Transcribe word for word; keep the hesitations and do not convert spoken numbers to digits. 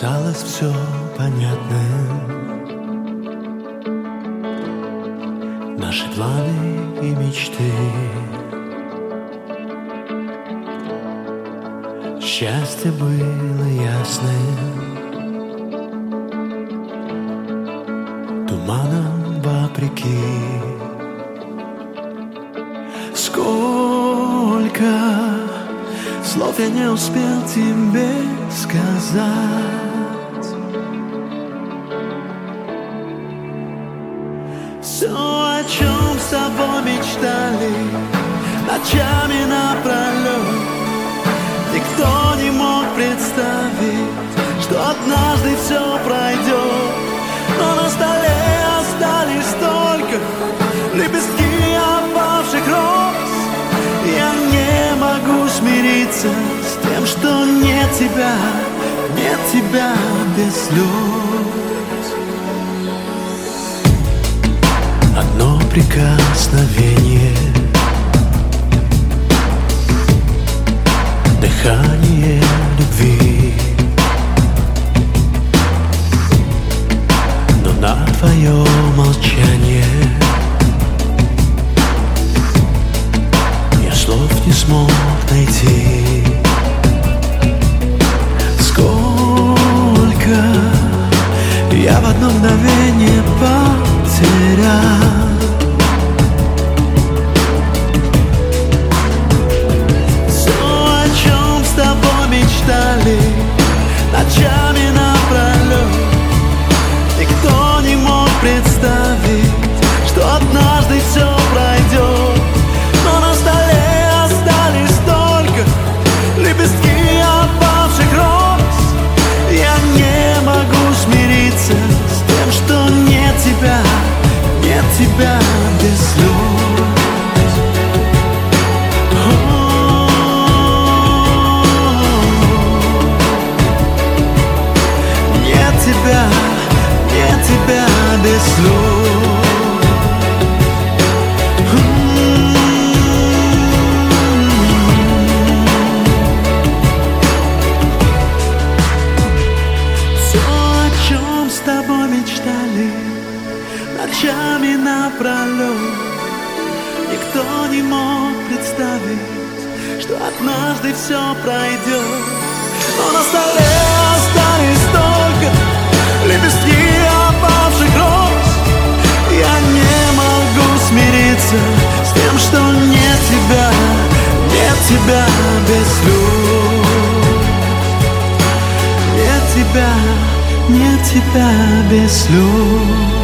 казалось все понятным. Наши планы и мечты, счастье было ясным, туманом вопреки. Сколько слов я не успел тебе сказать. Все, о чем с тобой мечтали ночами напролет, никто не мог представить, что однажды все пройдет. Но на столе остались только лепестки опавших роз. Я не могу смириться с тем, что нет тебя, нет тебя без слез. Одно прикосновение, дыхание любви, но на твое молчание я слов не смог найти. Сколько я в одно мгновение потерял. Мечтали ночами напролет, никто не мог представить, что однажды все пройдет. Но на столе остались только лепестки опавших роз. Я не могу смириться с тем, что нет тебя, нет тебя без слез. Тебя, нет тебя без слов. Все, о чем с тобой мечтали ночами напролет, никто не мог представить, что однажды все пройдет. Но на столе остались только лепестки опавших роз. Я не могу смириться с тем, что нет тебя, нет тебя без слез. Нет тебя, нет тебя без слез.